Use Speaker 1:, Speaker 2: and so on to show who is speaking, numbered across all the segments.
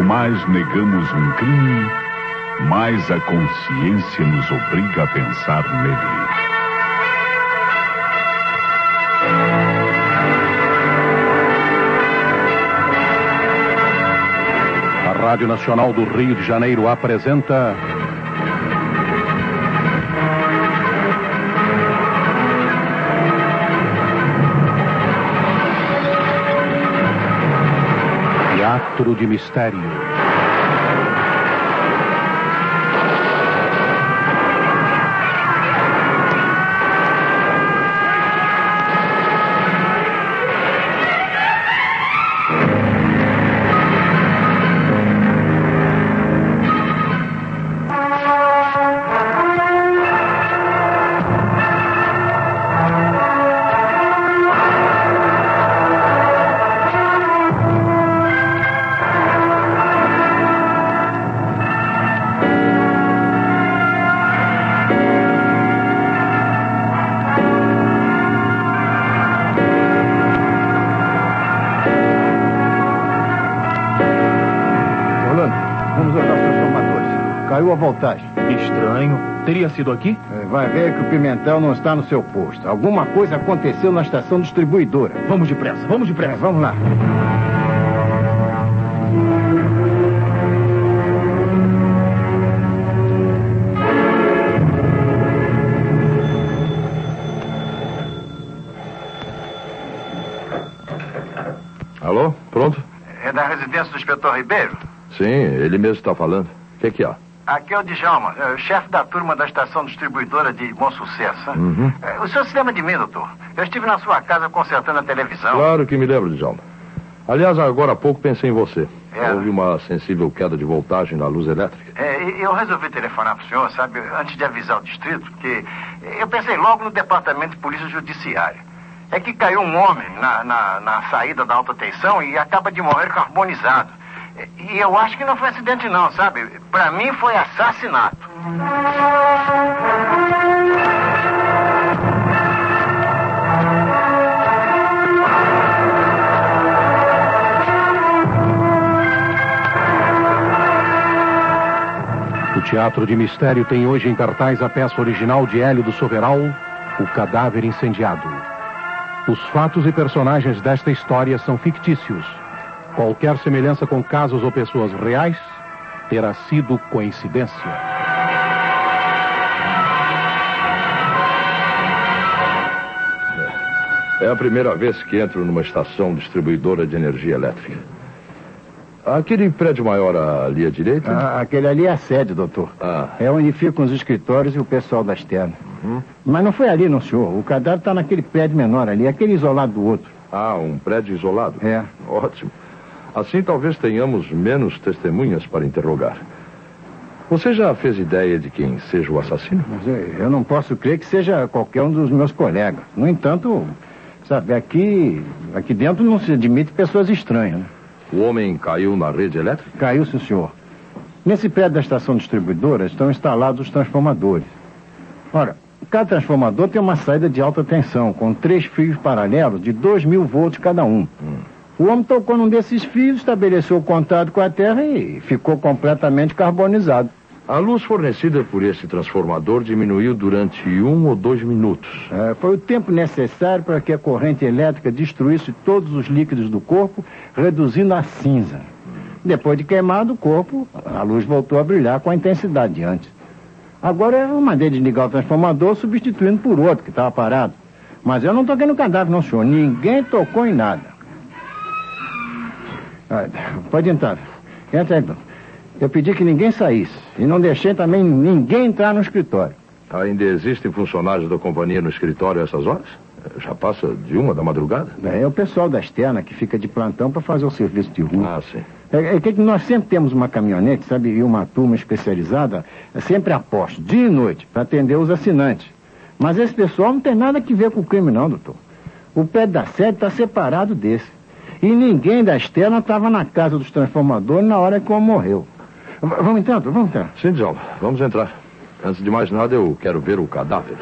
Speaker 1: mais negamos um crime, mais a consciência nos obriga a pensar nele.
Speaker 2: A Rádio Nacional do Rio de Janeiro apresenta... Teatro de Mistério.
Speaker 3: Caiu a voltagem.
Speaker 4: Estranho. Teria sido aqui?
Speaker 3: Vai ver que o Pimentel não está no seu posto. Alguma coisa aconteceu na estação distribuidora.
Speaker 4: Vamos depressa, vamos depressa.
Speaker 3: Vamos lá.
Speaker 5: Alô? Pronto?
Speaker 6: É da residência do inspetor Ribeiro?
Speaker 5: Sim, ele mesmo está falando. O que há?
Speaker 6: Aqui é o Djalma, chefe da turma da estação distribuidora de Bom Sucesso.
Speaker 5: Uhum.
Speaker 6: O senhor se lembra de mim, doutor? Eu estive na sua casa consertando a televisão.
Speaker 5: Claro que me lembro, Djalma. Aliás, agora há pouco pensei em você. Houve uma sensível queda de voltagem na luz elétrica.
Speaker 6: Eu resolvi telefonar para o senhor, sabe, antes de avisar o distrito, porque eu pensei logo no departamento de polícia judiciária. É que caiu um homem na saída da alta tensão e acaba de morrer carbonizado. E eu acho que não foi acidente não, sabe? Pra mim foi assassinato.
Speaker 2: O Teatro de Mistério tem hoje em cartaz a peça original de Hélio do Soveral, O Cadáver Incendiado. Os fatos e personagens desta história são fictícios. Qualquer semelhança com casos ou pessoas reais terá sido coincidência.
Speaker 5: É a primeira vez que entro numa estação distribuidora de energia elétrica. Aquele prédio maior ali à direita?
Speaker 3: Aquele ali é a sede, doutor. É onde ficam os escritórios e o pessoal da externa.
Speaker 5: Uhum.
Speaker 3: Mas não foi ali, não, senhor. O cadáver está naquele prédio menor ali, aquele isolado do outro.
Speaker 5: Um prédio isolado?
Speaker 3: É.
Speaker 5: Ótimo. Assim talvez tenhamos menos testemunhas para interrogar. Você já fez ideia de quem seja o assassino?
Speaker 3: Mas eu não posso crer que seja qualquer um dos meus colegas. No entanto, sabe, aqui dentro não se admite pessoas estranhas, né?
Speaker 5: O homem caiu na rede elétrica?
Speaker 3: Caiu, sim, senhor. Nesse prédio da estação distribuidora estão instalados os transformadores. Ora, cada transformador tem uma saída de alta tensão, com 3 fios paralelos de 2.000 volts cada um. O homem tocou num desses fios, estabeleceu o contato com a terra e ficou completamente carbonizado.
Speaker 5: A luz fornecida por esse transformador diminuiu durante 1 ou 2 minutos.
Speaker 3: Foi o tempo necessário para que a corrente elétrica destruísse todos os líquidos do corpo, reduzindo a cinza. Depois de queimado o corpo, a luz voltou a brilhar com a intensidade de antes. Agora eu mandei desligar o transformador, substituindo por outro que estava parado. Mas eu não toquei no cadáver, não, senhor. Ninguém tocou em nada. Pode entrar. Entra aí, então. Eu pedi que ninguém saísse. E não deixei também ninguém entrar no escritório.
Speaker 5: Ainda existem funcionários da companhia no escritório a essas horas? Já passa de 1 da madrugada?
Speaker 3: É o pessoal da externa que fica de plantão para fazer o serviço de rua.
Speaker 5: Sim.
Speaker 3: É que nós sempre temos uma caminhonete, sabe, e uma turma especializada, sempre a posto, dia e noite, para atender os assinantes. Mas esse pessoal não tem nada a ver com o crime, não, doutor. O prédio da sede está separado desse. E ninguém da externa estava na casa dos transformadores na hora que o homem morreu. Vamos entrar, doutor? Vamos entrar.
Speaker 5: Sim, Djalma, vamos entrar. Antes de mais nada, eu quero ver o cadáver.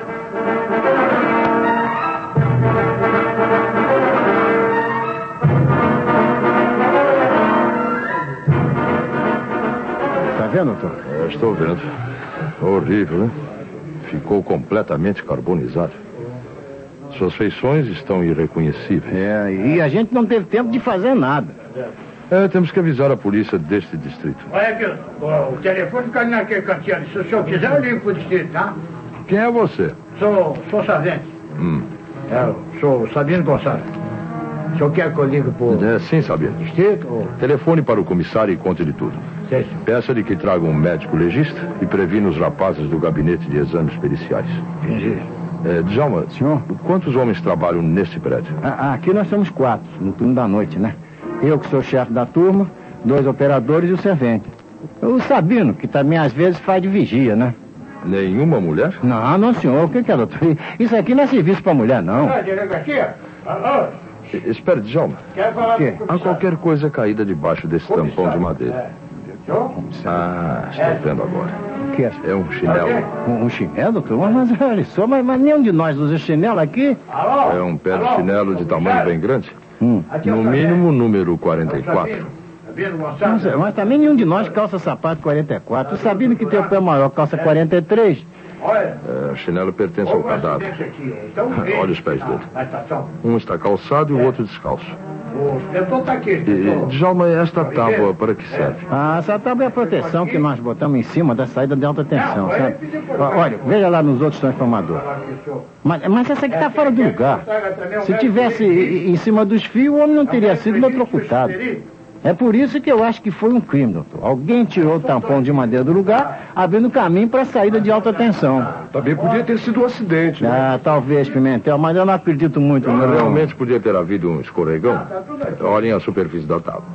Speaker 3: vendo, doutor?
Speaker 5: Estou vendo. Horrível, né? Ficou completamente carbonizado. Suas feições estão irreconhecíveis.
Speaker 3: E a gente não teve tempo de fazer nada.
Speaker 5: Temos que avisar a polícia deste distrito.
Speaker 7: Olha aqui, o telefone fica ali naquele cantinho ali. Se o senhor quiser, eu ligo pro distrito, tá?
Speaker 5: Quem é você?
Speaker 7: Sou sargento. Eu sou Sabino Gonçalves. O senhor quer que eu ligue pro
Speaker 5: Sim, Sabino.
Speaker 7: distrito? Ou...
Speaker 5: Telefone para o comissário e conte-lhe tudo.
Speaker 7: Sei, senhor.
Speaker 5: Peça-lhe que traga um médico legista e previna os rapazes do gabinete de exames periciais.
Speaker 7: Entendi.
Speaker 5: Djalma,
Speaker 3: Senhor?
Speaker 5: quantos homens trabalham nesse prédio?
Speaker 3: Aqui nós somos 4, no turno da noite, né? Eu que sou chefe da turma, 2 operadores e o servente. O Sabino, que também às vezes faz de vigia, né?
Speaker 5: Nenhuma mulher?
Speaker 3: Não, senhor. O que é, doutor? Isso aqui não é serviço pra mulher, não.
Speaker 7: Delegacia? Alô?
Speaker 5: Espere, Djalma.
Speaker 7: Quer falar
Speaker 3: quê?
Speaker 7: com o
Speaker 5: Há
Speaker 7: comissário?
Speaker 5: qualquer coisa caída debaixo desse tampão de madeira.
Speaker 7: Senhor?
Speaker 5: Estou vendo agora.
Speaker 3: O que é?
Speaker 5: É um chinelo.
Speaker 3: Um chinelo, doutor? Mas olha só, mas nenhum de nós usa chinelo aqui.
Speaker 7: Alô?
Speaker 5: É um pé de chinelo de tamanho bem grande.
Speaker 7: Aqui é o
Speaker 5: No
Speaker 7: sargento.
Speaker 5: mínimo, número 44.
Speaker 7: Sabino Gonçalves?
Speaker 3: Mas também nenhum de nós calça sapato 44. O Sabino que tem o pé maior calça 43.
Speaker 7: Olha.
Speaker 5: O chinelo pertence ao cadáver. Olha os pés dele.
Speaker 7: Na estação.
Speaker 5: Um está calçado e o outro descalço.
Speaker 7: O inspetor tá aqui, inspetor.
Speaker 5: Djalma, esta tábua para que serve?
Speaker 3: Essa tábua é a proteção que nós botamos em cima da saída de alta tensão, sabe? Olha, veja lá nos outros transformadores. Mas essa aqui está fora do lugar. Se tivesse em cima dos fios, o homem não teria sido eletrocutado. É por isso que eu acho que foi um crime, doutor. Alguém tirou o tampão de madeira do lugar, abrindo caminho para a saída de alta tensão.
Speaker 8: Também podia ter sido um acidente, né?
Speaker 3: Talvez, Pimentel, mas eu não acredito muito, não.
Speaker 5: Realmente podia ter havido um escorregão. Olhem a superfície da tábua.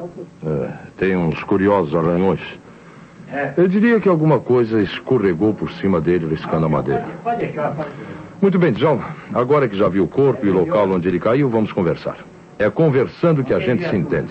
Speaker 5: Tem uns curiosos arranhões. Eu diria que alguma coisa escorregou por cima dele, riscando a madeira.
Speaker 7: Pode deixar.
Speaker 5: Muito bem, Djalma. Agora que já viu o corpo e o local onde ele caiu, vamos conversar. É conversando que a gente se entende.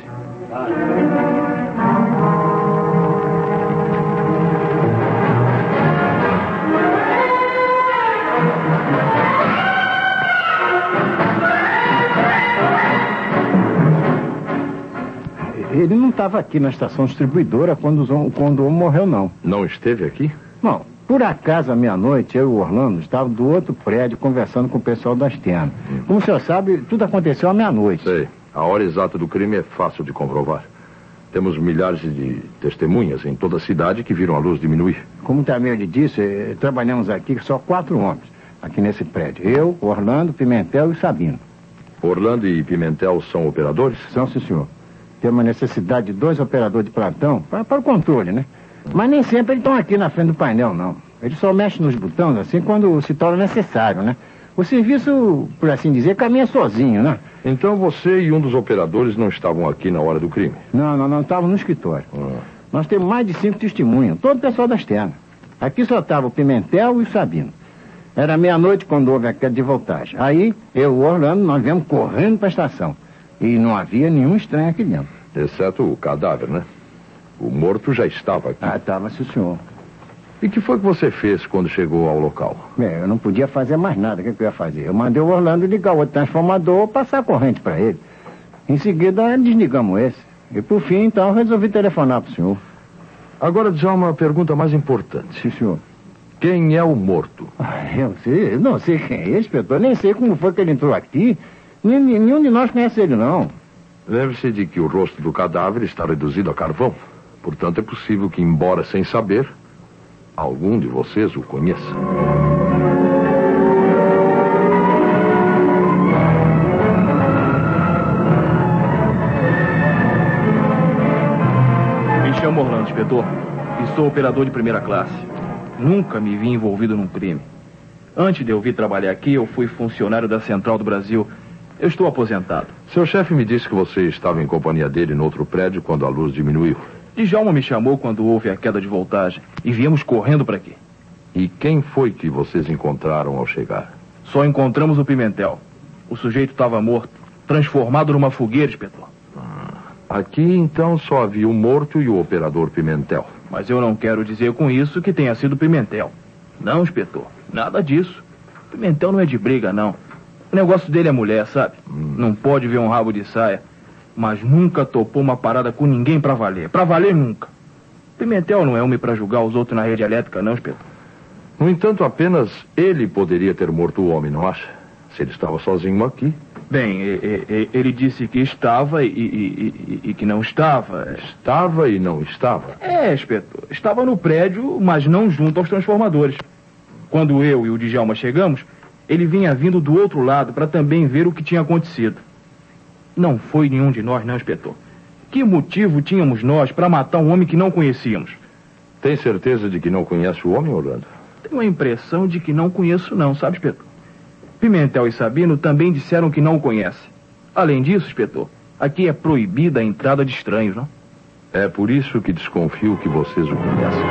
Speaker 3: Ele não estava aqui na estação distribuidora quando o homem morreu, não.
Speaker 5: Não esteve aqui?
Speaker 3: Não. Por acaso, à meia-noite, eu e o Orlando estávamos do outro prédio conversando com o pessoal da externa. Como o senhor sabe, tudo aconteceu à meia-noite.
Speaker 5: Sei. A hora exata do crime é fácil de comprovar. Temos milhares de testemunhas em toda a cidade que viram a luz diminuir.
Speaker 3: Como também ele disse, trabalhamos aqui só 4 homens, aqui nesse prédio. Eu, Orlando, Pimentel e Sabino.
Speaker 5: Orlando e Pimentel são operadores?
Speaker 3: São, sim, senhor. Temos uma necessidade de 2 operadores de plantão para o controle, né? Mas nem sempre eles estão aqui na frente do painel, não. Eles só mexem nos botões, assim, quando se torna necessário, né? O serviço, por assim dizer, caminha sozinho, né?
Speaker 5: Então você e um dos operadores não estavam aqui na hora do crime?
Speaker 3: Não estávamos no escritório. Nós temos mais de 5 testemunhas, todo o pessoal da externa. Aqui só estava o Pimentel e o Sabino. Era meia-noite quando houve a queda de voltagem. Aí, eu e o Orlando, nós viemos correndo para a estação. E não havia nenhum estranho aqui dentro.
Speaker 5: Exceto o cadáver, né? O morto já estava aqui.
Speaker 3: Estava, sim, senhor.
Speaker 5: E que foi que você fez quando chegou ao local?
Speaker 3: Eu não podia fazer mais nada. O que eu ia fazer? Eu mandei o Orlando ligar o outro transformador, passar a corrente para ele. Em seguida, desligamos esse. E por fim, então, resolvi telefonar para o senhor.
Speaker 5: Agora, já uma pergunta mais importante.
Speaker 3: Sim, senhor.
Speaker 5: Quem é o morto?
Speaker 3: Eu não sei quem é, inspetor. Nem sei como foi que ele entrou aqui. Nenhum de nós conhece ele, não.
Speaker 5: Lembre-se de que o rosto do cadáver está reduzido a carvão. Portanto, é possível que, embora sem saber, algum de vocês o conheça.
Speaker 4: Me chamo Orlando, inspetor, e sou operador de primeira classe. Nunca me vi envolvido num crime. Antes de eu vir trabalhar aqui, eu fui funcionário da Central do Brasil. Eu estou aposentado.
Speaker 5: Seu chefe me disse que você estava em companhia dele no outro prédio quando a luz diminuiu.
Speaker 4: Djalma me chamou quando houve a queda de voltagem e viemos correndo para aqui.
Speaker 5: E quem foi que vocês encontraram ao chegar?
Speaker 4: Só encontramos o Pimentel. O sujeito estava morto, transformado numa fogueira, inspetor.
Speaker 5: Aqui, então, só havia o morto e o operador Pimentel.
Speaker 4: Mas eu não quero dizer com isso que tenha sido Pimentel. Não, inspetor, nada disso. Pimentel não é de briga, não. O negócio dele é mulher, sabe? Não pode ver um rabo de saia. Mas nunca topou uma parada com ninguém pra valer. Pra valer, nunca. Pimentel não é homem para julgar os outros na rede elétrica, não, inspetor.
Speaker 5: No entanto, apenas ele poderia ter morto o homem, não acha? Se ele estava sozinho aqui.
Speaker 4: Bem, ele disse que estava e que não estava.
Speaker 5: Estava e não estava?
Speaker 4: Inspetor. Estava no prédio, mas não junto aos transformadores. Quando eu e o Djalma chegamos, ele vinha vindo do outro lado para também ver o que tinha acontecido. Não foi nenhum de nós, não, inspetor. Que motivo tínhamos nós para matar um homem que não conhecíamos?
Speaker 5: Tem certeza de que não conhece o homem, Orlando?
Speaker 4: Tenho a impressão de que não conheço, não, sabe, inspetor? Pimentel e Sabino também disseram que não o conhecem. Além disso, inspetor, aqui é proibida a entrada de estranhos, não?
Speaker 5: É por isso que desconfio que vocês o conhecem.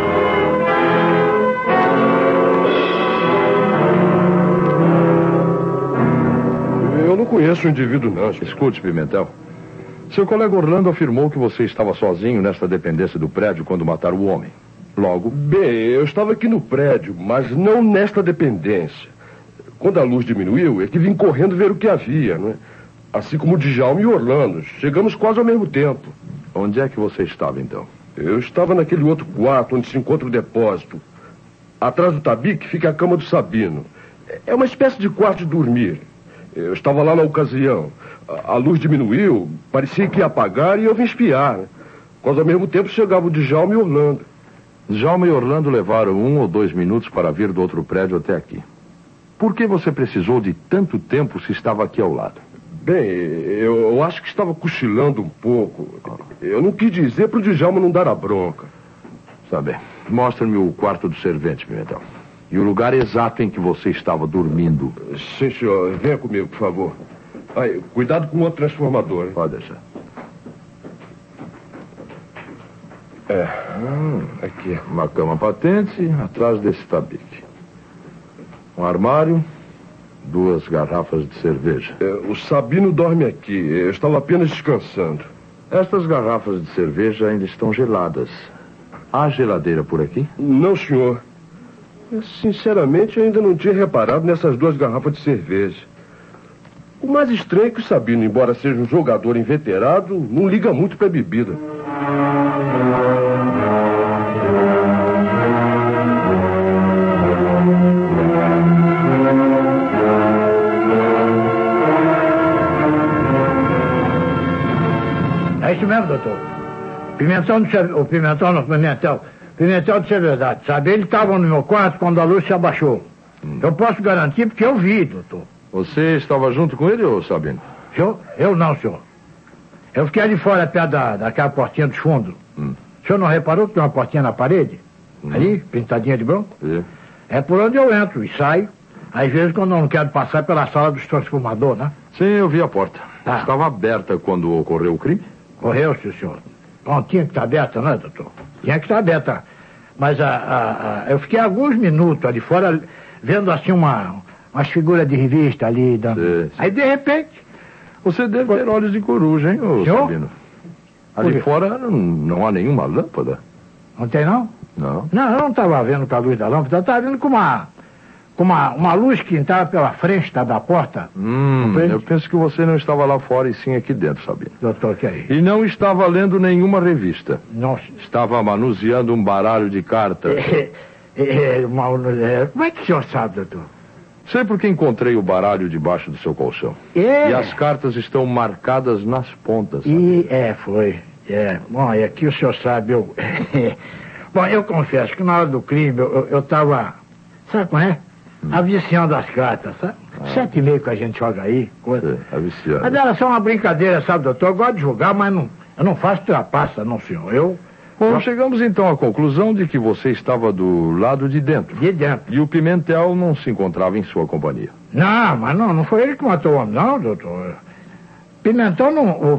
Speaker 8: Eu não conheço o indivíduo, não.
Speaker 5: Escute, Pimentel. Seu colega Orlando afirmou que você estava sozinho nesta dependência do prédio quando mataram o homem. Logo...
Speaker 8: Bem, eu estava aqui no prédio, mas não nesta dependência. Quando a luz diminuiu, é que vim correndo ver o que havia, não é? Assim como o Djalma e o Orlando. Chegamos quase ao mesmo tempo.
Speaker 5: Onde é que você estava, então?
Speaker 8: Eu estava naquele outro quarto onde se encontra o depósito. Atrás do tabique fica a cama do Sabino. É uma espécie de quarto de dormir. Eu estava lá na ocasião. A luz diminuiu, parecia que ia apagar e eu vim espiar. Quase ao mesmo tempo chegava o Djalma e o Orlando.
Speaker 5: Djalma e Orlando levaram 1 ou 2 minutos para vir do outro prédio até aqui. Por que você precisou de tanto tempo se estava aqui ao lado?
Speaker 8: Bem, eu acho que estava cochilando um pouco. Eu não quis dizer para o Djalma não dar a bronca.
Speaker 5: Está bem. Mostre-me o quarto do servente, Pimentel. E o lugar exato em que você estava dormindo.
Speaker 8: Sim, senhor. Venha comigo, por favor. Aí, cuidado com o outro transformador, hein?
Speaker 5: Pode deixar. Aqui. Uma cama patente atrás desse tabique. Um armário, 2 garrafas de cerveja.
Speaker 8: O Sabino dorme aqui. Eu estava apenas descansando.
Speaker 5: Estas garrafas de cerveja ainda estão geladas. Há geladeira por aqui?
Speaker 8: Não, senhor. Eu, sinceramente, ainda não tinha reparado nessas 2 garrafas de cerveja. O mais estranho é que o Sabino, embora seja um jogador inveterado, não liga muito para bebida.
Speaker 7: É isso mesmo, doutor. Pimentel disse a verdade, sabe? Ele estava no meu quarto quando a luz se abaixou. Eu posso garantir porque eu vi, doutor.
Speaker 5: Você estava junto com ele, ou Sabino?
Speaker 7: Senhor? Eu não, senhor. Eu fiquei ali fora, perto daquela portinha dos fundos. O senhor não reparou que tem uma portinha na parede? Ali, pintadinha de branco? É por onde eu entro e saio. Às vezes quando eu não quero passar pela sala dos transformadores, né?
Speaker 5: Sim, eu vi a porta. Estava aberta quando ocorreu o crime?
Speaker 7: Correu, senhor. Bom, tinha que estar aberta, né, doutor? Tinha que estar aberta. Mas eu fiquei alguns minutos ali fora, vendo assim umas figuras de revista ali. Aí, de repente...
Speaker 5: Você deve ter olhos de coruja, hein, ô Sabino? Ali fora não há nenhuma lâmpada.
Speaker 7: Não tem, não?
Speaker 5: Não.
Speaker 7: Não, eu não estava vendo com a luz da lâmpada, eu estava vendo com uma luz que entrava pela frente da porta.
Speaker 5: Eu penso que você não estava lá fora e sim aqui dentro, Sabino.
Speaker 7: Doutor, que é isso?
Speaker 5: E não estava lendo nenhuma revista.
Speaker 7: Nossa.
Speaker 5: Estava manuseando um baralho de cartas.
Speaker 7: Como é que o senhor sabe, doutor?
Speaker 5: Sei porque encontrei o baralho debaixo do seu colchão. E as cartas estão marcadas nas pontas.
Speaker 7: Foi. Bom, e aqui o senhor sabe, Bom, eu confesso que na hora do crime eu estava... Sabe como é? Aviciando as cartas, sabe? 7,5 que a gente joga aí, coisa.
Speaker 5: Aviciando.
Speaker 7: Mas era só uma brincadeira, sabe, doutor? Eu gosto de jogar, mas eu não faço trapaça, não, senhor.
Speaker 5: Bom, chegamos então à conclusão de que você estava do lado de dentro.
Speaker 7: De dentro.
Speaker 5: E o Pimentel não se encontrava em sua companhia.
Speaker 7: Não, mas não foi ele que matou o homem, não, doutor. Pimentel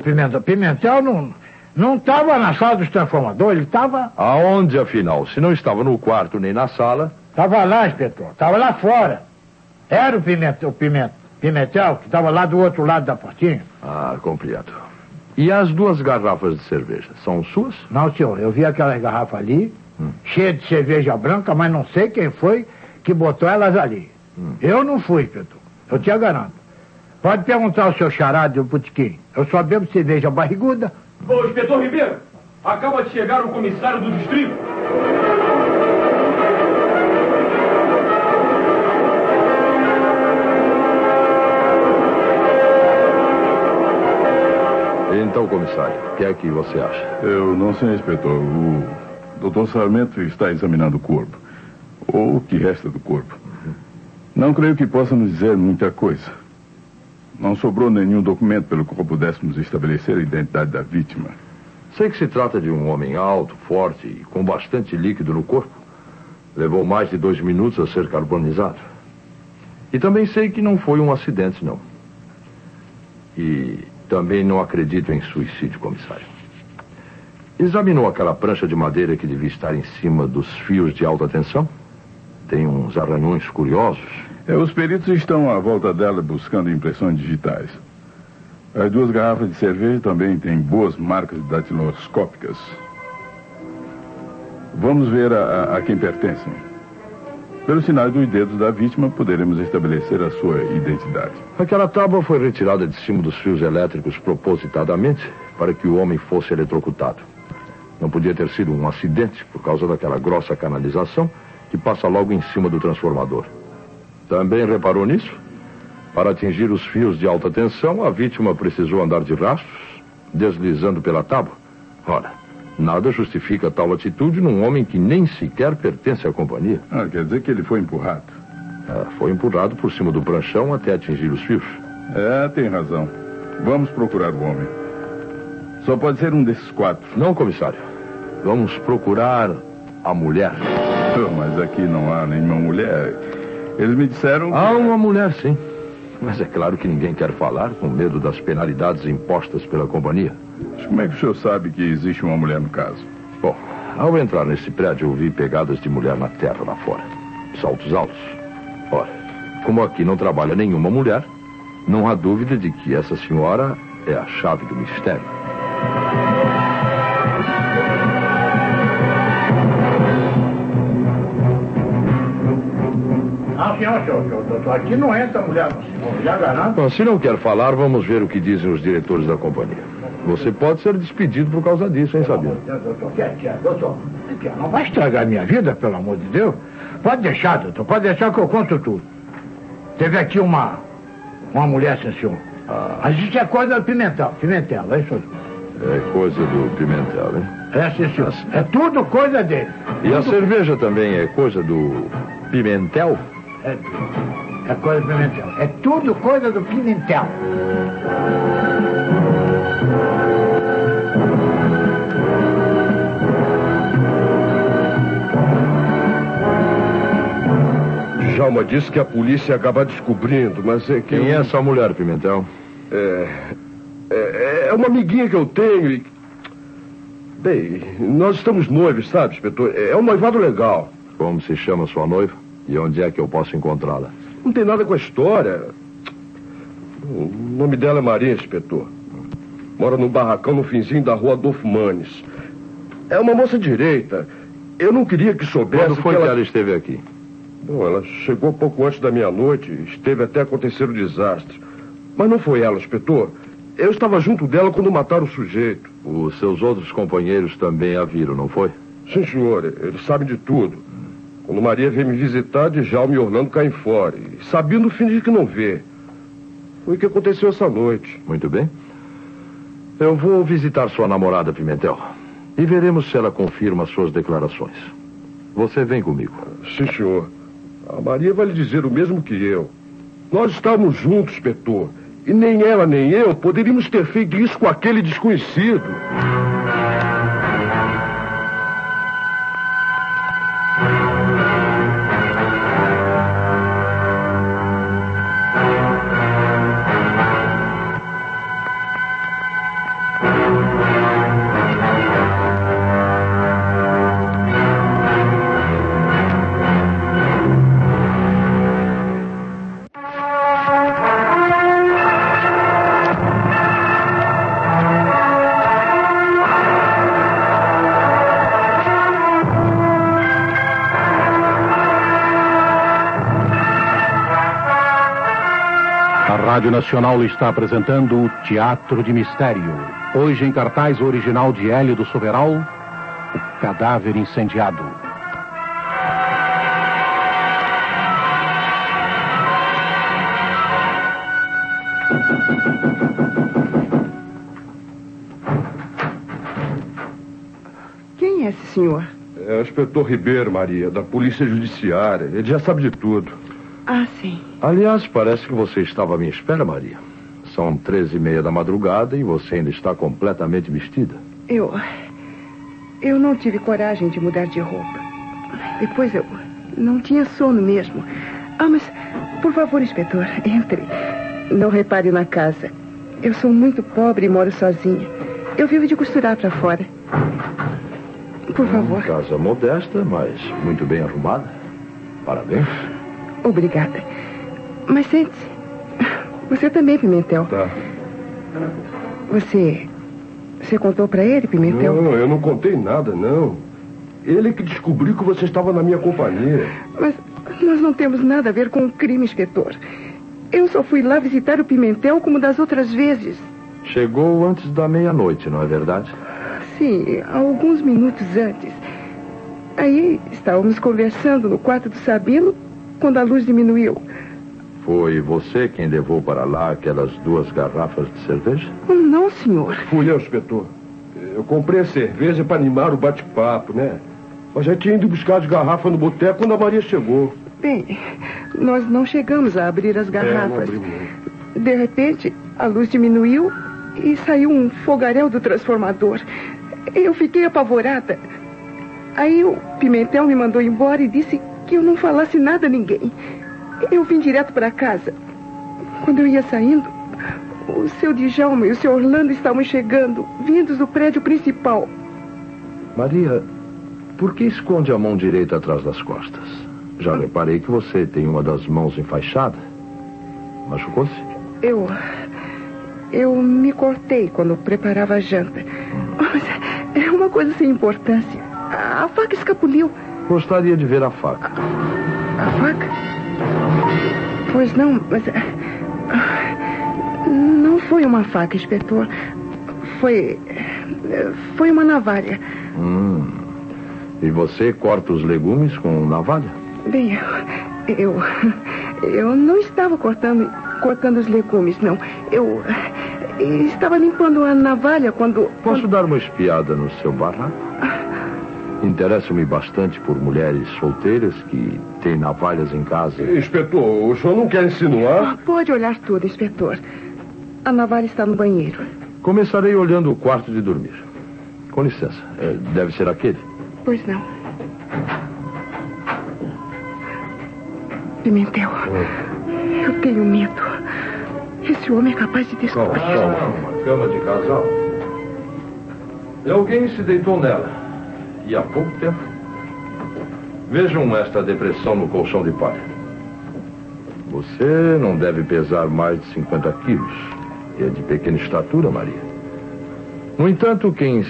Speaker 7: não estava na sala dos transformadores, ele estava...
Speaker 5: Aonde, afinal? Se não estava no quarto nem na sala...
Speaker 7: Estava lá, inspetor, estava lá fora. Era o Pimentel que estava lá do outro lado da portinha.
Speaker 5: Compreendo. E as 2 garrafas de cerveja, são suas?
Speaker 7: Não, senhor, eu vi aquelas garrafas ali, cheias de cerveja branca, mas não sei quem foi que botou elas ali. Eu não fui, inspetor, eu te garanto. Pode perguntar ao seu charado do botequim. Eu só bebo cerveja barriguda.
Speaker 4: Ô, inspetor Ribeiro, Acaba de chegar o comissário do distrito.
Speaker 5: Então, comissário, o que é que você acha?
Speaker 1: Eu não sei, inspetor. O Dr. Sarmento está examinando o corpo. Ou o que resta do corpo. Não creio que possa nos dizer muita coisa. Não sobrou nenhum documento pelo qual pudéssemos estabelecer a identidade da vítima.
Speaker 5: Sei que se trata de um homem alto, forte e com bastante líquido no corpo. Levou mais de 2 minutos a ser carbonizado. E também sei que não foi um acidente, não. E também não acredito em suicídio, comissário. Examinou aquela prancha de madeira que devia estar em cima dos fios de alta tensão? Tem uns arranhões curiosos.
Speaker 1: Os peritos estão à volta dela buscando impressões digitais. As 2 garrafas de cerveja também têm boas marcas datiloscópicas. Vamos ver a quem pertencem. Pelos sinais dos dedos da vítima, poderemos estabelecer a sua identidade.
Speaker 5: Aquela tábua foi retirada de cima dos fios elétricos propositadamente para que o homem fosse eletrocutado. Não podia ter sido um acidente por causa daquela grossa canalização que passa logo em cima do transformador. Também reparou nisso? Para atingir os fios de alta tensão, a vítima precisou andar de rastros, deslizando pela tábua. Ora, nada justifica tal atitude num homem que nem sequer pertence à companhia.
Speaker 1: Quer dizer que ele foi empurrado?
Speaker 5: Foi empurrado por cima do pranchão até atingir os fios.
Speaker 1: Tem razão. Vamos procurar o homem. Só pode ser um desses 4.
Speaker 5: Não, comissário. Vamos procurar a mulher.
Speaker 1: Mas aqui não há nenhuma mulher. Eles me disseram...
Speaker 5: Há uma mulher, sim. Mas é claro que ninguém quer falar com medo das penalidades impostas pela companhia.
Speaker 1: Como é que o senhor sabe que existe uma mulher no caso?
Speaker 5: Bom, ao entrar nesse prédio, eu vi pegadas de mulher na terra lá fora. Saltos altos. Ora, como aqui não trabalha nenhuma mulher, não há dúvida de que essa senhora é a chave do mistério.
Speaker 7: Senhor, doutor, aqui não entra mulher, senhor. Já garanto.
Speaker 5: Bom, se não quer falar, vamos ver o que dizem os diretores da companhia. Você pode ser despedido por causa disso, hein, Sabino?
Speaker 7: Doutor, doutor, não vai estragar minha vida, pelo amor de Deus. Pode deixar, doutor, pode deixar que eu conto tudo. Teve aqui uma mulher, sim, senhor. Mas isso é coisa do Pimentel, é isso aí.
Speaker 5: É coisa do Pimentel, hein?
Speaker 7: Sim, senhor. É tudo coisa dele.
Speaker 5: E a cerveja também é coisa do Pimentel?
Speaker 7: É coisa do Pimentel. É tudo coisa do Pimentel.
Speaker 8: Djalma disse que a polícia ia acabar descobrindo, mas é que...
Speaker 5: Quem é essa mulher, Pimentel?
Speaker 8: É uma amiguinha que eu tenho e... Bem, nós estamos noivos, sabe, inspetor? É um noivado legal.
Speaker 5: Como se chama sua noiva? E onde é que eu posso encontrá-la?
Speaker 8: Não tem nada com a história. O nome dela é Maria, inspetor. Mora num barracão no finzinho da rua Adolfo Manes. É uma moça direita. Eu não queria que soubesse.
Speaker 5: Quando foi que ela esteve aqui?
Speaker 8: Bom, ela chegou pouco antes da meia-noite. Esteve até acontecer o desastre. Mas não foi ela, inspetor. Eu estava junto dela quando mataram o sujeito.
Speaker 5: Os seus outros companheiros também a viram, não foi?
Speaker 8: Sim, senhor. Eles sabem de tudo. Quando Maria veio me visitar, Djalma e Orlando caem fora. E Sabino finge que não vê. Foi o que aconteceu essa noite.
Speaker 5: Muito bem. Eu vou visitar sua namorada, Pimentel. E veremos se ela confirma suas declarações. Você vem comigo.
Speaker 8: Sim, senhor. A Maria vai lhe dizer o mesmo que eu. Nós estávamos juntos, inspetor. E nem ela nem eu poderíamos ter feito isso com aquele desconhecido.
Speaker 2: Rádio Nacional está apresentando o Teatro de Mistério. Hoje em cartaz o original de Hélio do Soveral, O Cadáver Incendiado.
Speaker 9: Quem é esse senhor?
Speaker 8: É o inspetor Ribeiro, Maria, da Polícia Judiciária. Ele já sabe de tudo.
Speaker 9: Ah, sim.
Speaker 5: Aliás, parece que você estava à minha espera, Maria. São 13h30 da madrugada e você ainda está completamente vestida.
Speaker 9: Eu não tive coragem de mudar de roupa. Depois eu não tinha sono mesmo. Ah, mas, por favor, inspetor, entre. Não repare na casa. Eu sou muito pobre e moro sozinha. Eu vivo de costurar para fora. Por favor.
Speaker 5: Casa modesta, mas muito bem arrumada. Parabéns.
Speaker 9: Obrigada. Mas sente-se. Você também, Pimentel.
Speaker 8: Tá.
Speaker 9: Você contou para ele, Pimentel?
Speaker 8: Não, eu não contei nada, não. Ele que descobriu que você estava na minha companhia.
Speaker 9: Mas nós não temos nada a ver com o crime, inspetor. Eu só fui lá visitar o Pimentel como das outras vezes.
Speaker 5: Chegou antes da meia-noite, não é verdade?
Speaker 9: Sim, alguns minutos antes. Aí estávamos conversando no quarto do Sabino quando a luz diminuiu.
Speaker 5: Foi você quem levou para lá aquelas 2 garrafas de cerveja?
Speaker 9: Não, senhor.
Speaker 8: Fui eu, inspetor. Eu comprei a cerveja para animar o bate-papo, né? Mas já tinha ido buscar as garrafas no boteco quando a Maria chegou.
Speaker 9: Bem, nós não chegamos a abrir as garrafas.
Speaker 8: Não abrimos.
Speaker 9: De repente, a luz diminuiu e saiu um fogaréu do transformador. Eu fiquei apavorada. Aí o Pimentel me mandou embora e disse que eu não falasse nada a ninguém. Eu vim direto para casa. Quando eu ia saindo, o seu Djalma e o seu Orlando estavam chegando, vindos do prédio principal.
Speaker 5: Maria, por que esconde a mão direita atrás das costas? Já reparei que você tem uma das mãos enfaixada. Machucou-se?
Speaker 9: Eu me cortei quando preparava a janta. Mas é uma coisa sem importância. A faca escapuliu.
Speaker 5: Gostaria de ver a faca.
Speaker 9: A faca? Pois não, mas... Não foi uma faca, inspetor. Foi uma navalha.
Speaker 5: E você corta os legumes com navalha?
Speaker 9: Bem, eu não estava cortando os legumes, não. Eu estava limpando a navalha quando...
Speaker 5: Posso dar uma espiada no seu barraco? Interesso-me bastante por mulheres solteiras que têm navalhas em casa.
Speaker 8: Inspetor, o senhor não quer insinuar?
Speaker 9: Pode olhar tudo, inspetor. A navalha está no banheiro.
Speaker 5: Começarei olhando o quarto de dormir. Com licença. Deve ser aquele?
Speaker 9: Pois não. Pimentel, eu tenho medo. Esse homem é capaz de descobrir.
Speaker 5: Calma. Uma cama de casal. E alguém se deitou nela. E há pouco tempo. Vejam esta depressão no colchão de palha. Você não deve pesar mais de 50 quilos. E é de pequena estatura, Maria. No entanto, quem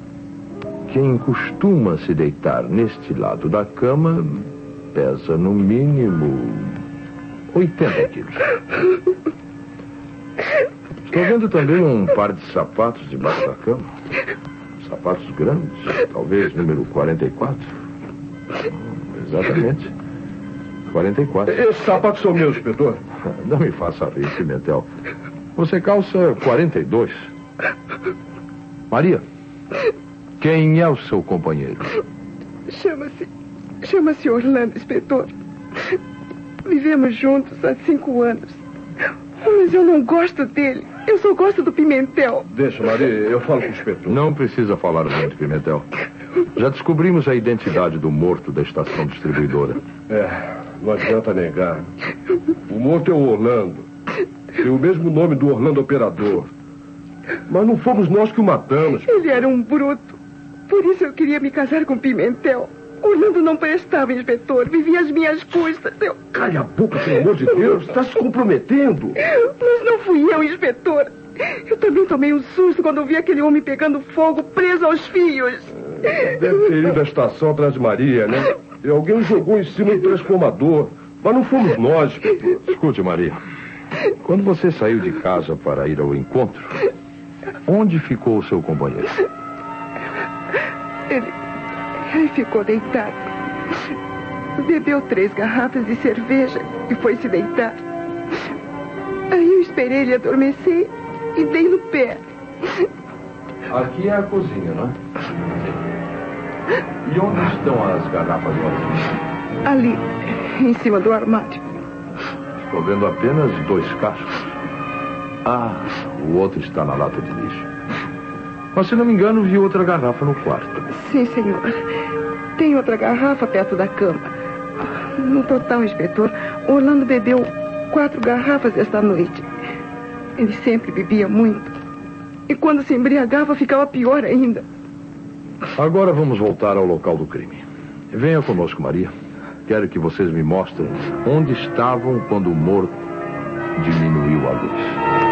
Speaker 5: costuma se deitar neste lado da cama pesa no mínimo 80 quilos. Estou vendo também um par de sapatos debaixo da cama. Sapatos grandes, talvez número 44. Exatamente. 44.
Speaker 8: Esses sapatos são meus, inspetor.
Speaker 5: Não me faça rir, Pimentel. Você calça 42. Maria, quem é o seu companheiro?
Speaker 9: Chama-se Orlando, inspetor. Vivemos juntos há 5 anos. Mas eu não gosto dele. Eu só gosto do Pimentel.
Speaker 8: Deixa, Maria, eu falo com o inspetor.
Speaker 5: Não precisa falar muito, Pimentel. Já descobrimos a identidade do morto da estação distribuidora.
Speaker 8: Não adianta negar. O morto é o Orlando. Tem o mesmo nome do Orlando Operador. Mas não fomos nós que o matamos.
Speaker 9: Ele era um bruto. Por isso eu queria me casar com Pimentel. Orlando não prestava, inspetor. Vivia às minhas custas.
Speaker 8: Calha a boca, pelo amor de Deus. Está se comprometendo.
Speaker 9: Mas não fui eu, inspetor. Eu também tomei um susto quando vi aquele homem pegando fogo, preso aos fios.
Speaker 8: Deve ter ido à estação atrás de Maria, né? E alguém jogou em cima do transformador. Mas não fomos nós, inspetor.
Speaker 5: Escute, Maria. Quando você saiu de casa para ir ao encontro, onde ficou o seu companheiro?
Speaker 9: Ele ficou deitado. Bebeu 3 garrafas de cerveja e foi se deitar. Aí eu esperei ele adormecer e dei no pé.
Speaker 5: Aqui é a cozinha, não é? E onde estão as garrafas do outro?
Speaker 9: Ali, em cima do armário.
Speaker 5: Estou vendo apenas 2 cachos. Ah, o outro está na lata de lixo. Mas, se não me engano, vi outra garrafa no quarto.
Speaker 9: Sim, senhor. Tem outra garrafa perto da cama. No total, inspetor, Orlando bebeu 4 garrafas esta noite. Ele sempre bebia muito. E quando se embriagava, ficava pior ainda.
Speaker 5: Agora vamos voltar ao local do crime. Venha conosco, Maria. Quero que vocês me mostrem onde estavam quando o morto diminuiu a luz.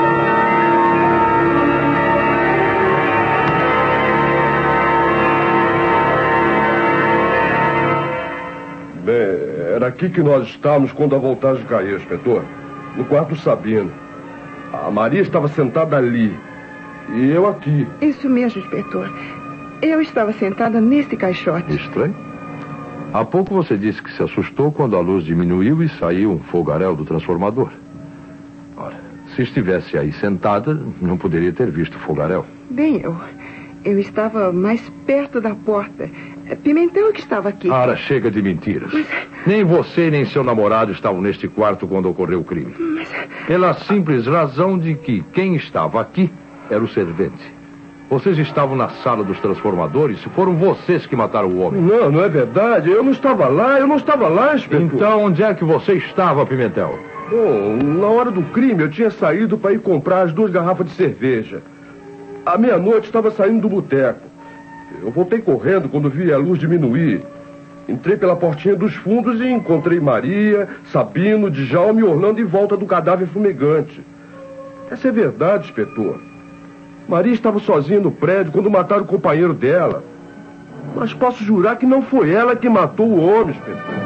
Speaker 8: Bem, era aqui que nós estávamos quando a voltagem caiu, inspetor. No quarto do Sabino. A Maria estava sentada ali. E eu aqui.
Speaker 9: Isso mesmo, inspetor. Eu estava sentada nesse caixote.
Speaker 5: Estranho? Há pouco você disse que se assustou quando a luz diminuiu e saiu um fogaréu do transformador. Ora, se estivesse aí sentada, não poderia ter visto o fogaréu.
Speaker 9: Bem, eu estava mais perto da porta. Pimentel que estava aqui.
Speaker 5: Ora, chega de mentiras. Nem você nem seu namorado estavam neste quarto quando ocorreu o crime. Pela simples razão de que quem estava aqui era o servente. Vocês estavam na sala dos transformadores. Foram vocês que mataram o homem.
Speaker 8: Não, não é verdade. Eu não estava lá, inspetor.
Speaker 5: Então, onde é que você estava, Pimentel?
Speaker 8: Bom, na hora do crime, eu tinha saído para ir comprar as 2 garrafas de cerveja. À meia-noite, estava saindo do boteco. Eu voltei correndo quando vi a luz diminuir. Entrei pela portinha dos fundos e encontrei Maria, Sabino, Djalma e Orlando em volta do cadáver fumegante. Essa é verdade, inspetor. Maria estava sozinha no prédio quando mataram o companheiro dela. Mas posso jurar que não foi ela que matou o homem, inspetor.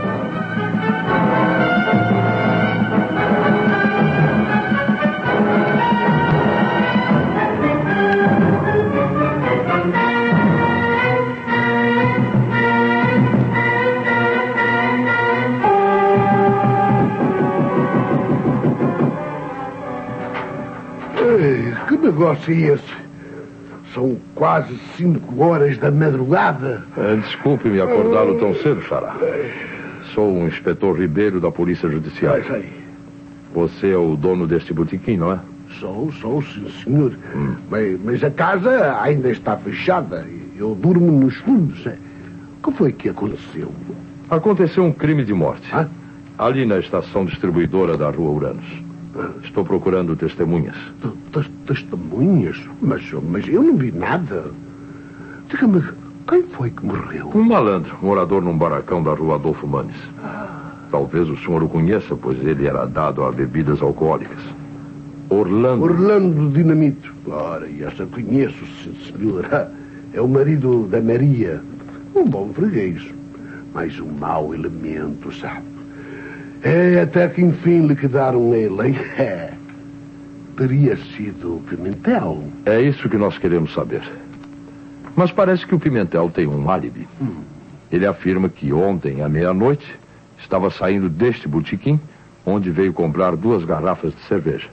Speaker 10: Que negócio é esse? São quase 5 horas da madrugada.
Speaker 5: Desculpe-me acordá-lo tão cedo, Xará. Sou o inspetor Ribeiro da Polícia Judiciária. Você é o dono deste botequim, não é?
Speaker 10: Sou, sim, senhor. Mas a casa ainda está fechada. Eu durmo nos fundos. O que foi que aconteceu?
Speaker 5: Aconteceu um crime de morte.
Speaker 10: Ah?
Speaker 5: Ali na estação distribuidora da Rua Uranus. Estou procurando testemunhas.
Speaker 10: Testemunhas? Mas eu não vi nada. Diga-me, quem foi que morreu?
Speaker 5: Um malandro, morador num barracão da Rua Adolfo Manes. Talvez o senhor o conheça, pois ele era dado a bebidas alcoólicas.
Speaker 10: Orlando Dinamite. Ora, essa conheço, sim, senhor. É o marido da Maria. Um bom freguês, mas um mau elemento, sabe? Até que enfim liquidaram ele, hein? Teria sido o Pimentel.
Speaker 5: É isso que nós queremos saber. Mas parece que o Pimentel tem um álibi. Ele afirma que ontem, à meia-noite, estava saindo deste botequim, onde veio comprar 2 garrafas de cerveja.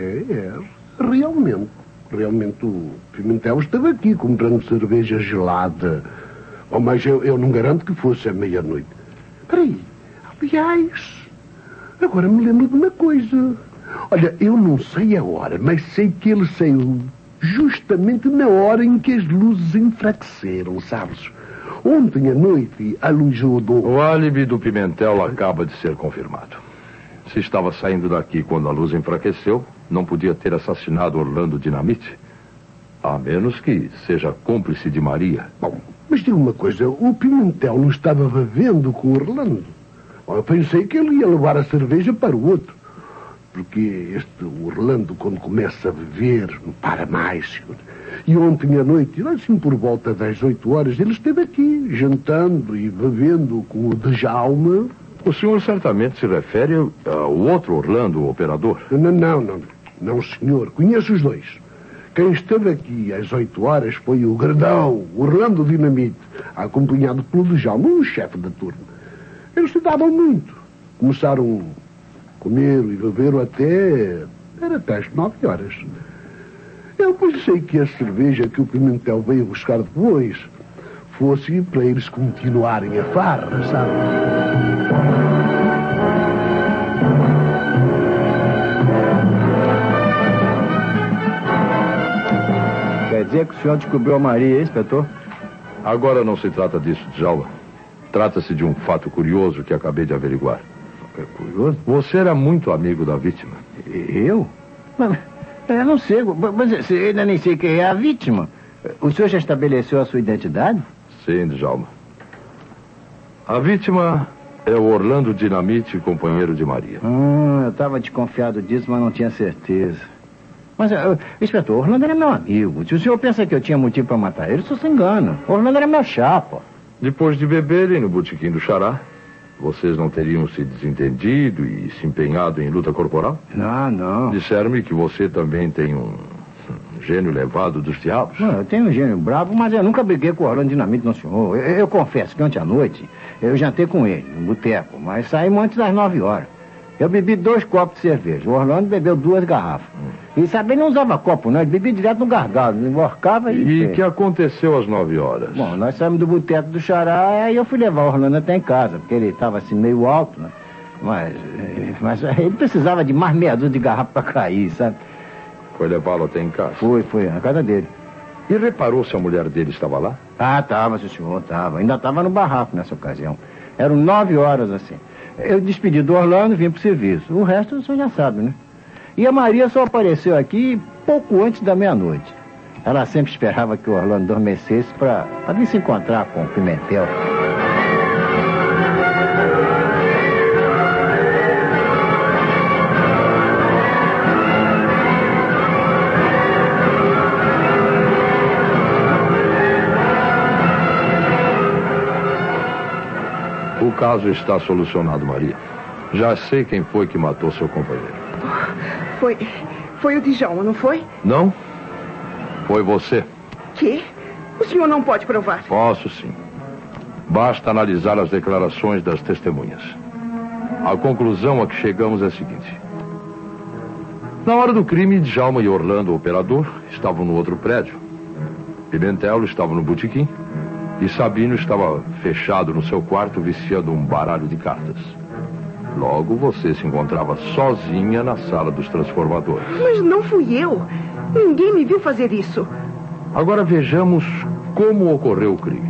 Speaker 10: Realmente o Pimentel esteve aqui comprando cerveja gelada. Mas eu não garanto que fosse à meia-noite. Peraí, aliás... Agora me lembro de uma coisa. Olha, eu não sei a hora, mas sei que ele saiu justamente na hora em que as luzes enfraqueceram, sabes? Ontem à noite, a luz rodou.
Speaker 5: O álibi do Pimentel acaba de ser confirmado. Se estava saindo daqui quando a luz enfraqueceu, não podia ter assassinado Orlando Dinamite. A menos que seja cúmplice de Maria.
Speaker 10: Bom, mas diga uma coisa, o Pimentel não estava bebendo com Orlando? Eu pensei que ele ia levar a cerveja para o outro. Porque este Orlando, quando começa a beber, não para mais, senhor. E ontem à noite, assim por volta das 8 horas, ele esteve aqui, jantando e bebendo com o Djalma
Speaker 5: O senhor certamente se refere ao outro Orlando, o operador.
Speaker 10: Não, senhor. Conheço os dois. Quem esteve aqui às 8 horas foi o grandão, Orlando Dinamite, acompanhado pelo Djalma, o chefe da turma. Eles estudavam muito. Começaram a comer e beber até às 9 horas. Eu pensei que a cerveja que o Pimentel veio buscar depois fosse para eles continuarem a farra, sabe?
Speaker 3: Quer dizer que o senhor descobriu a Maria, inspetor?
Speaker 5: Agora não se trata disso, Djalma. Trata-se de um fato curioso que acabei de averiguar.
Speaker 3: É curioso?
Speaker 5: Você era muito amigo da vítima.
Speaker 3: Eu? Mas, eu não sei, mas eu ainda nem sei quem é a vítima. O senhor já estabeleceu a sua identidade?
Speaker 5: Sim, Djalma. A vítima é o Orlando Dinamite, companheiro de Maria.
Speaker 3: Eu estava desconfiado disso, mas não tinha certeza. Mas, inspetor, Orlando era meu amigo. Se o senhor pensa que eu tinha motivo para matar ele, o senhor se engana. Orlando era meu chapa.
Speaker 5: Depois de beberem no botequim do Xará, vocês não teriam se desentendido e se empenhado em luta corporal?
Speaker 3: Não.
Speaker 5: Disseram-me que você também tem um gênio levado dos diabos.
Speaker 3: Eu tenho um gênio bravo, mas eu nunca briguei com o Orlando Dinamite, não, senhor. Eu confesso que ontem à noite eu jantei com ele, no boteco, mas saímos antes das 9 horas. Eu bebi 2 copos de cerveja. O Orlando bebeu 2 garrafas. E sabe, ele não usava copo, não. Ele bebia direto no gargalo. Ele emborcava e...
Speaker 5: E o que aconteceu às 9 horas?
Speaker 3: Bom, nós saímos do boteco do Xará e eu fui levar o Orlando até em casa, porque ele estava assim meio alto, né? Mas ele precisava de mais meia dúzia de garrafa para cair, sabe?
Speaker 5: Foi levá-lo até em casa?
Speaker 3: Foi, na casa dele.
Speaker 5: E reparou se a mulher dele estava lá?
Speaker 3: Estava, seu senhor, estava. Ainda estava no barraco nessa ocasião. Eram 9 horas, assim. Eu despedi do Orlando e vim pro serviço. O resto o senhor já sabe, né? E a Maria só apareceu aqui pouco antes da meia-noite. Ela sempre esperava que o Orlando adormecesse para vir se encontrar com o Pimentel.
Speaker 5: O caso está solucionado, Maria. Já sei quem foi que matou seu companheiro.
Speaker 9: Foi o Djalma, não foi?
Speaker 5: Não? Foi você.
Speaker 9: Que? O senhor não pode provar.
Speaker 5: Posso, sim. Basta analisar as declarações das testemunhas. A conclusão a que chegamos é a seguinte. Na hora do crime, Djalma e Orlando, o operador, estavam no outro prédio. Pimentel estava no botequim. E Sabino estava fechado no seu quarto, viciando um baralho de cartas. Logo, você se encontrava sozinha na sala dos transformadores.
Speaker 9: Mas não fui eu. Ninguém me viu fazer isso.
Speaker 5: Agora vejamos como ocorreu o crime.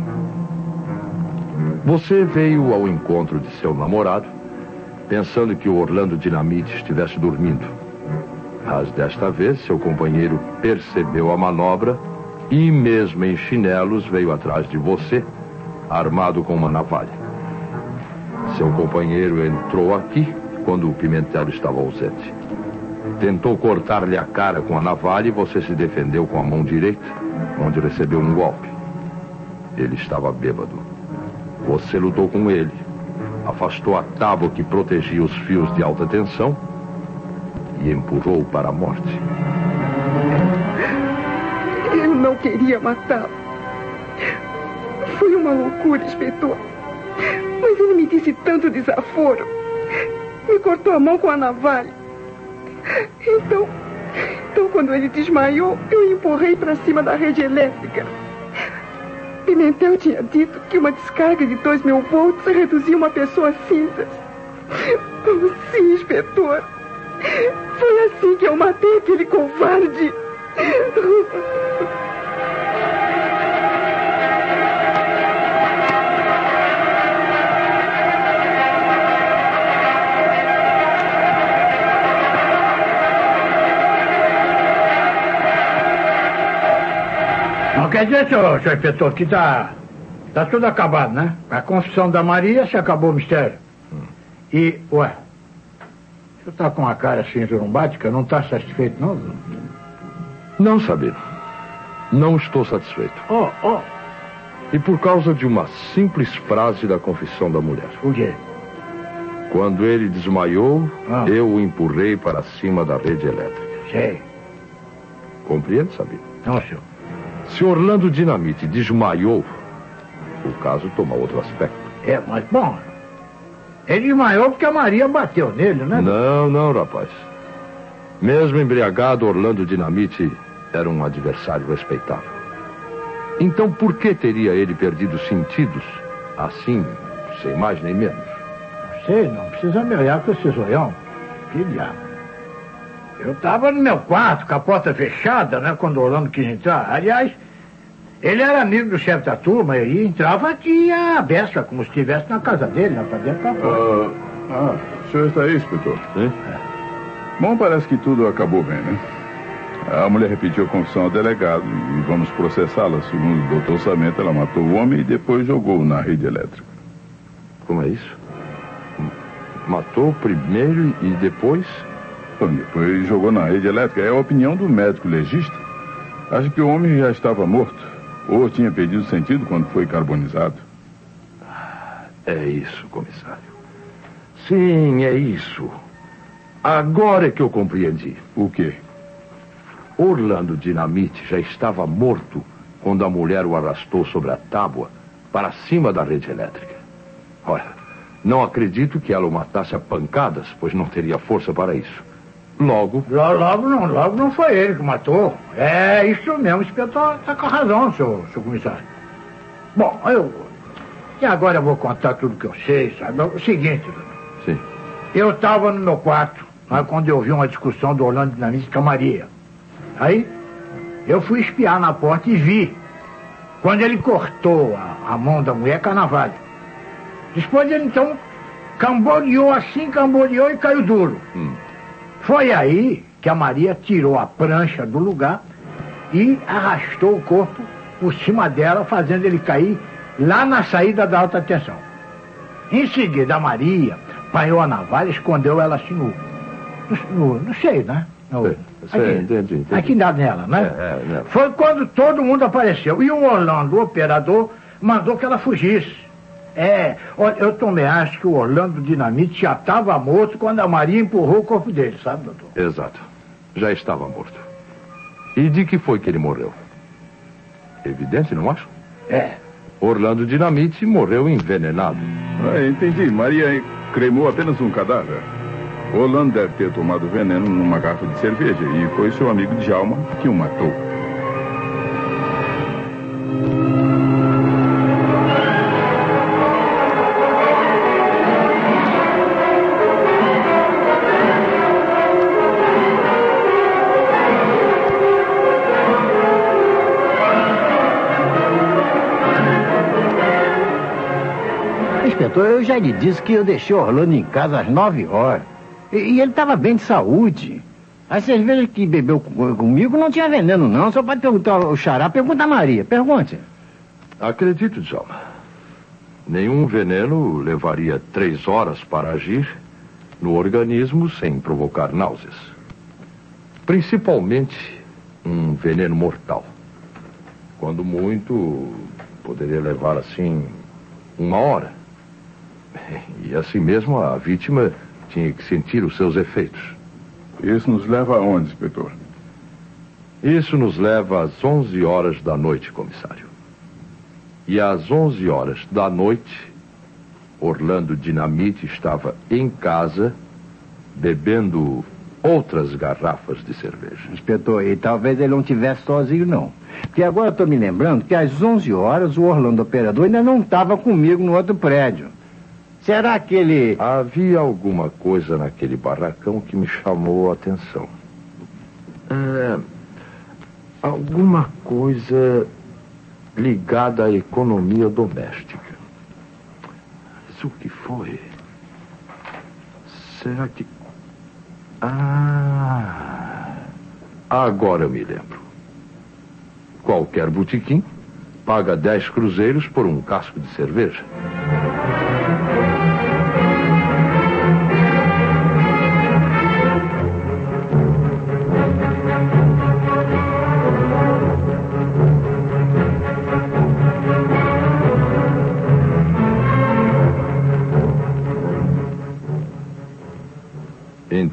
Speaker 5: Você veio ao encontro de seu namorado, pensando que o Orlando Dinamite estivesse dormindo. Mas desta vez, seu companheiro percebeu a manobra e, mesmo em chinelos, veio atrás de você, armado com uma navalha. Seu companheiro entrou aqui quando o Pimentel estava ausente. Tentou cortar-lhe a cara com a navalha e você se defendeu com a mão direita, onde recebeu um golpe. Ele estava bêbado. Você lutou com ele, afastou a tábua que protegia os fios de alta tensão e empurrou para a morte.
Speaker 9: Eu não queria matá-lo. Foi uma loucura, inspetor. Mas ele me disse tanto desaforo. Me cortou a mão com a navalha. Então, quando ele desmaiou, eu empurrei para cima da rede elétrica. Pimentel tinha dito que uma descarga de 2.000 volts reduzia uma pessoa a cinzas. Sim, inspetor. Foi assim que eu matei aquele covarde.
Speaker 7: Não quer dizer, senhor inspetor, que tá tudo acabado, né? A confissão da Maria se acabou o mistério. E, o senhor tá com a cara assim zorumbática, não tá satisfeito, não?
Speaker 5: Não, Sabino. Não estou satisfeito. E por causa de uma simples frase da confissão da mulher.
Speaker 7: O quê?
Speaker 5: Quando ele desmaiou, eu o empurrei para cima da rede elétrica.
Speaker 7: Sei.
Speaker 5: Compreende, Sabino?
Speaker 7: Não, senhor.
Speaker 5: Se Orlando Dinamite desmaiou, o caso toma outro aspecto.
Speaker 7: É, mas, bom, ele desmaiou porque a Maria bateu nele, né?
Speaker 5: Não, rapaz. Mesmo embriagado, Orlando Dinamite era um adversário respeitável. Então, por que teria ele perdido os sentidos, assim, sem mais nem menos?
Speaker 7: Não sei, não precisa me olhar com esse zoião. Que diabo. Eu estava no meu quarto, com a porta fechada, né, quando o Orlando quis entrar. Aliás, ele era amigo do chefe da turma e entrava aqui a beça, como se estivesse na casa dele, lá pra dentro, pra fora.
Speaker 1: O senhor está aí, inspetor?
Speaker 5: Sim.
Speaker 1: Bom, parece que tudo acabou bem, né? A mulher repetiu a confissão ao delegado e vamos processá-la. Segundo o doutor Sarmento, ela matou o homem e depois jogou na rede elétrica.
Speaker 5: Como é isso? Matou primeiro e depois?
Speaker 1: Bom, depois jogou na rede elétrica. É a opinião do médico legista. Acho que o homem já estava morto. Ou tinha perdido o sentido quando foi carbonizado.
Speaker 5: É isso, comissário. Sim, é isso. Agora é que eu compreendi.
Speaker 1: O quê?
Speaker 5: Orlando Dinamite já estava morto quando a mulher o arrastou sobre a tábua para cima da rede elétrica. Olha, não acredito que ela o matasse a pancadas, pois não teria força para isso. Logo não foi ele que matou.
Speaker 7: É isso mesmo, o inspetor está com razão, seu comissário. Bom, e agora eu vou contar tudo que eu sei, sabe? O seguinte,
Speaker 5: sim.
Speaker 7: Eu estava no meu quarto, quando eu vi uma discussão do Orlando Dinamite com a Maria. Aí, eu fui espiar na porta e vi. Quando ele cortou a mão da mulher com a navalha. Depois ele, então, cambaleou e caiu duro. Foi aí que a Maria tirou a prancha do lugar e arrastou o corpo por cima dela, fazendo ele cair lá na saída da alta tensão. Em seguida, a Maria apanhou a navalha e escondeu ela assim no seio, né?
Speaker 5: Entendi.
Speaker 7: Aqui nela, né? Foi quando todo mundo apareceu. E o Orlando, o operador, mandou que ela fugisse. Olha, eu também acho que o Orlando Dinamite já estava morto quando a Maria empurrou o corpo dele, sabe, doutor?
Speaker 5: Exato. Já estava morto. E de que foi que ele morreu? Evidente, não acho? Orlando Dinamite morreu envenenado.
Speaker 1: Entendi. Maria cremou apenas um cadáver. Orlando deve ter tomado veneno numa garrafa de cerveja e foi seu amigo Djalma que o matou.
Speaker 3: Inspetor, eu já lhe disse que eu deixei Orlando em casa às 9 horas. E ele estava bem de saúde. A cerveja que bebeu comigo não tinha veneno, não. Só pode perguntar ao Xará. Pergunta a Maria. Pergunte.
Speaker 5: Acredito, Djalma. Nenhum veneno levaria 3 horas para agir no organismo sem provocar náuseas. Principalmente um veneno mortal. Quando muito, poderia levar, assim, 1 hora. E assim mesmo a vítima tinha que sentir os seus efeitos.
Speaker 1: Isso nos leva aonde, inspetor?
Speaker 5: Isso nos leva às 11 horas da noite, comissário. E às 11 horas da noite, Orlando Dinamite estava em casa, bebendo outras garrafas de cerveja.
Speaker 3: Inspetor, e talvez ele não estivesse sozinho, não. Porque agora eu estou me lembrando que às 11 horas o Orlando operador ainda não estava comigo no outro prédio. Será que ele...
Speaker 5: Havia alguma coisa naquele barracão que me chamou a atenção. Alguma coisa ligada à economia doméstica. Mas o que foi? Será que... Agora eu me lembro. Qualquer botequim paga 10 cruzeiros por um casco de cerveja.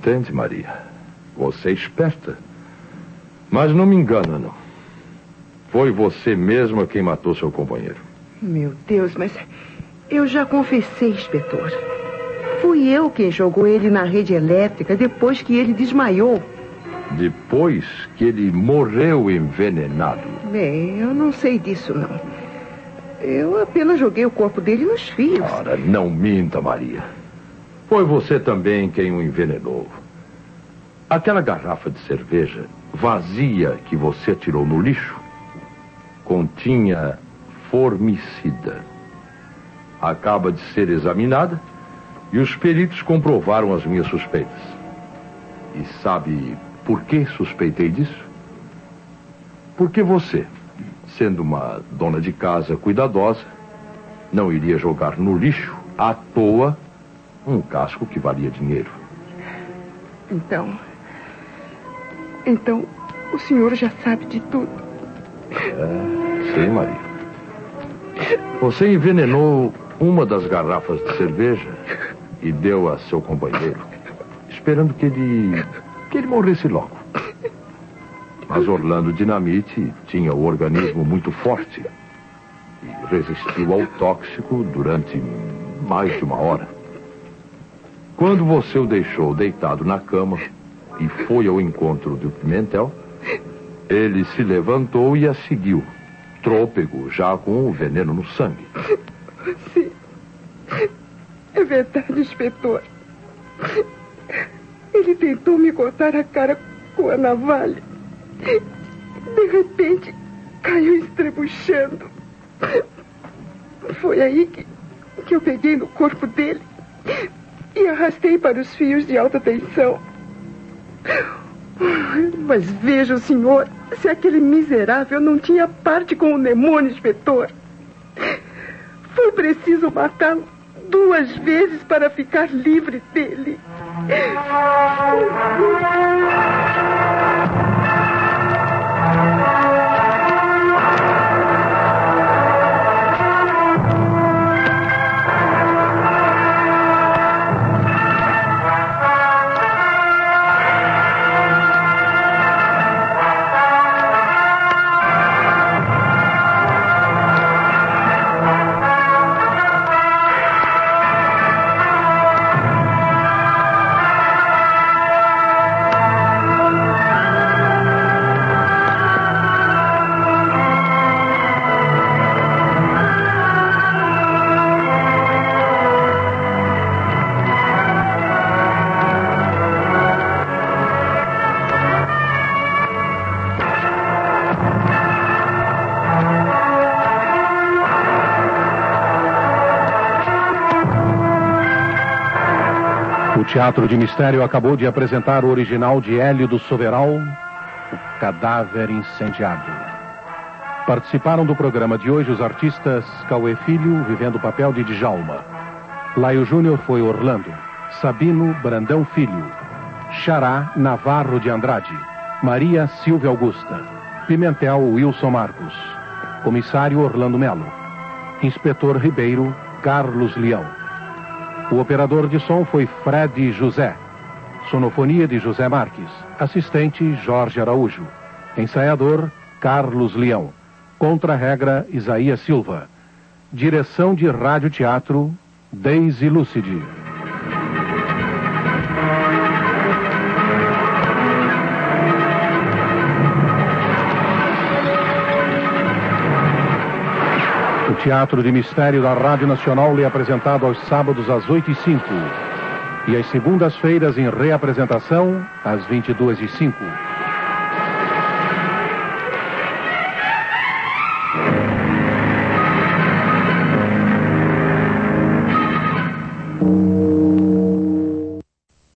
Speaker 5: Entende, Maria? Você é esperta. Mas não me engana, não. Foi você mesma quem matou seu companheiro.
Speaker 9: Meu Deus, mas eu já confessei, inspetor. Fui eu quem jogou ele na rede elétrica depois que ele desmaiou.
Speaker 5: Depois que ele morreu envenenado?
Speaker 9: Bem, eu não sei disso, não. Eu apenas joguei o corpo dele nos fios.
Speaker 5: Ora, não minta, Maria. Foi você também quem o envenenou. Aquela garrafa de cerveja vazia que você atirou no lixo continha formicida. Acaba de ser examinada e os peritos comprovaram as minhas suspeitas. E sabe por que suspeitei disso? Porque você, sendo uma dona de casa cuidadosa, não iria jogar no lixo à toa um casco que valia dinheiro.
Speaker 9: Então, o senhor já sabe de tudo.
Speaker 5: Sim, Maria. Você envenenou uma das garrafas de cerveja e deu a seu companheiro, esperando que ele morresse logo. Mas Orlando Dinamite tinha o organismo muito forte e resistiu ao tóxico durante mais de 1 hora. Quando você o deixou deitado na cama e foi ao encontro do Pimentel, ele se levantou e a seguiu, trôpego, já com o veneno no sangue.
Speaker 9: Sim. É verdade, inspetor. Ele tentou me cortar a cara com a navalha. De repente, caiu estrebuchando. Foi aí que eu peguei no corpo dele e arrastei para os fios de alta tensão. Mas veja, senhor, se aquele miserável não tinha parte com o demônio, inspetor. Foi preciso matá-lo 2 vezes para ficar livre dele.
Speaker 2: O Teatro de Mistério acabou de apresentar o original de Hélio do Soveral, O Cadáver Incendiado. Participaram do programa de hoje os artistas Cauê Filho, vivendo o papel de Djalma. Laio Júnior foi Orlando. Sabino, Brandão Filho. Xará, Navarro de Andrade. Maria, Silvia Augusta. Pimentel, Wilson Marcos. Comissário, Orlando Melo. Inspetor Ribeiro, Carlos Leão. O operador de som foi Fred José. Sonofonia de José Marques. Assistente, Jorge Araújo. Ensaiador, Carlos Leão. Contra-regra, Isaías Silva. Direção de rádio-teatro, Deise Lucidi. O Teatro de Mistério da Rádio Nacional é apresentado aos sábados às 8h05 e às segundas-feiras em reapresentação às 22h05.